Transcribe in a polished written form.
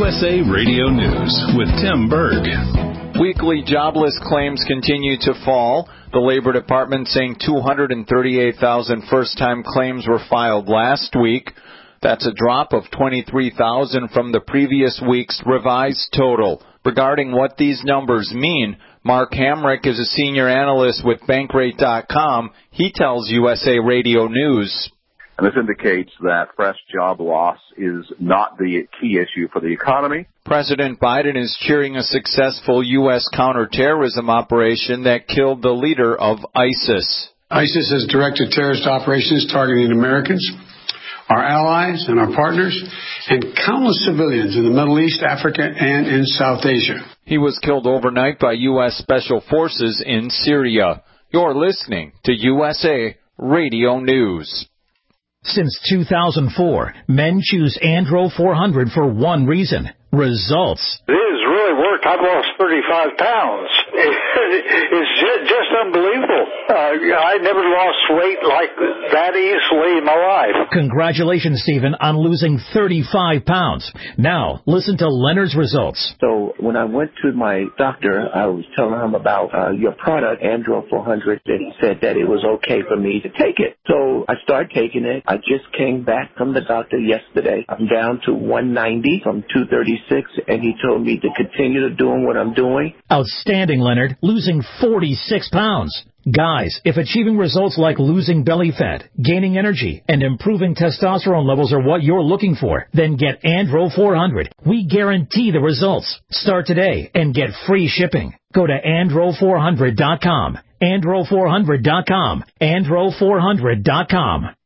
USA Radio News with Tim Berg. Weekly jobless claims continue to fall. The Labor Department saying 238,000 first-time claims were filed last week. That's a drop of 23,000 from the previous week's revised total. Regarding what these numbers mean, Mark Hamrick is a senior analyst with Bankrate.com. He tells USA Radio News. And this indicates that fresh job loss is not the key issue for the economy. President Biden is cheering a successful U.S. counterterrorism operation that killed the leader of ISIS. ISIS has directed terrorist operations targeting Americans, our allies and our partners, and countless civilians in the Middle East, Africa, and in South Asia. He was killed overnight by U.S. Special Forces in Syria. You're listening to USA Radio News. Since 2004, men choose Andro 400 for one reason: results. It has really worked. I've lost 35 pounds. It's just unbelievable. I never lost weight like that easily in my life. Congratulations, Stephen, on losing 35 pounds. Now, listen to Leonard's results. So when I went to my doctor, I was telling him about your product, Andro 400, and he said that it was okay for me to take it. So I started taking it. I just came back from the doctor yesterday. I'm down to 190 from 236, and he told me to continue to doing what I'm doing. Outstanding, Leonard, losing 46 pounds. Guys, if achieving results like losing belly fat, gaining energy, and improving testosterone levels are what you're looking for, then get Andro 400. We guarantee the results. Start today and get free shipping. Go to andro400.com. andro400.com. andro400.com.